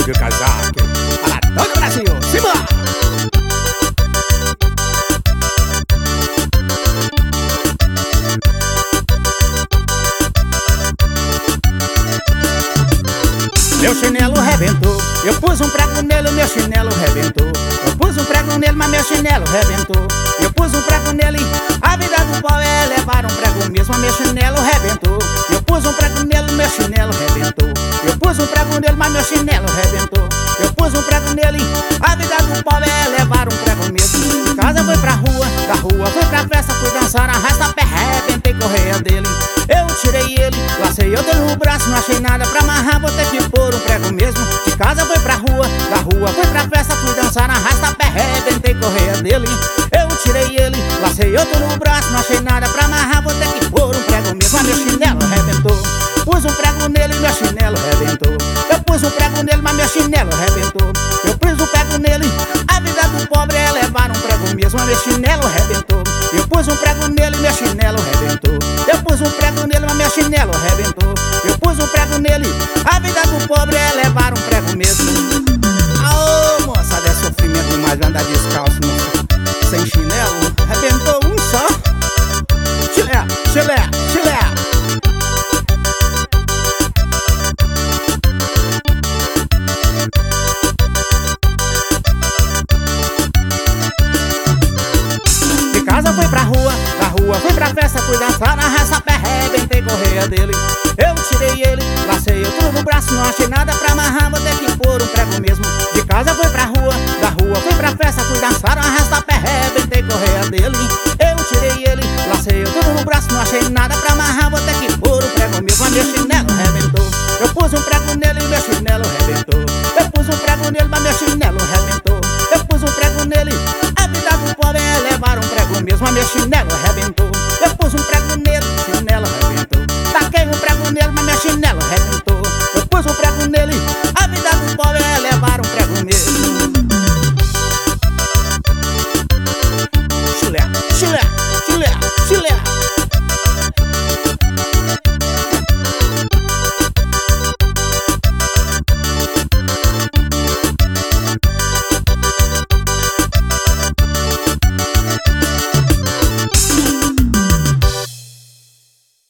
Silvio Casaque. Para todo o Brasil, simbora! Meu chinelo rebentou, eu pus um prego nele, meu chinelo rebentou. Eu pus um prego nele, mas meu chinelo rebentou. Eu pus um prego nele, a vida do pau é levar um prego mesmo, mas meu chinelo rebentou. Eu pus um prego nele, meu chinelo rebentou. Eu pus um prego nele, mas meu chinelo rebentou. Eu pus um prego nele, a vida do pau é levar um prego mesmo. De casa foi pra rua, da rua foi pra festa, fui dançar, arrasta pé, rebentei correia dele. Eu tirei ele, lacei eu dei no braço, não achei nada pra amarrar, vou ter que pôr um prego mesmo. De casa foi pra rua, da rua foi pra festa, fui dançar, arrasta pé, rebentei correia dele. Eu tirei ele, lacei outro no braço, não achei nada pra amarrar, vou ter que pôr um prego mesmo. Mas meu chinelo rebentou. Pus um prego nele, meu chinelo rebentou. Eu pus um prego nele, mas meu chinelo rebentou. Eu pus um prego nele, a vida do pobre é levar um prego mesmo, mas meu chinelo rebentou. Eu pus um prego nele, meu chinelo rebentou. Eu pus um prego nele, mas meu chinelo rebentou. Eu pus um prego nele, a vida do pobre é levar um prego mesmo. Aô, moçada, é sofrimento demais andar descalço, moça. Sem chinelo, rebentou um só. Chilé, chilé, chilé. De casa foi pra rua, da rua foi pra festa, fui dançar, arrasta pé, rebentei correia dele. Eu tirei ele, lacei eu tudo no braço, não achei nada pra amarrar, vou ter que pôr um prego mesmo. De casa foi pra rua, da rua foi pra festa, fui dançar, arrasta pé, rebentei correia dele. Eu tirei ele, lacei eu tudo no braço, não achei nada pra amarrar, vou ter que pôr um prego mesmo. Mas meu chinelo rebentou. Eu pus um prego nele e meu chinelo rebentou. Eu pus um prego nele, mas meu chinelo rebentou. Eu pus um prego nele, a vida do pobre é levar um prego mesmo, mas meu chinelo rebentou.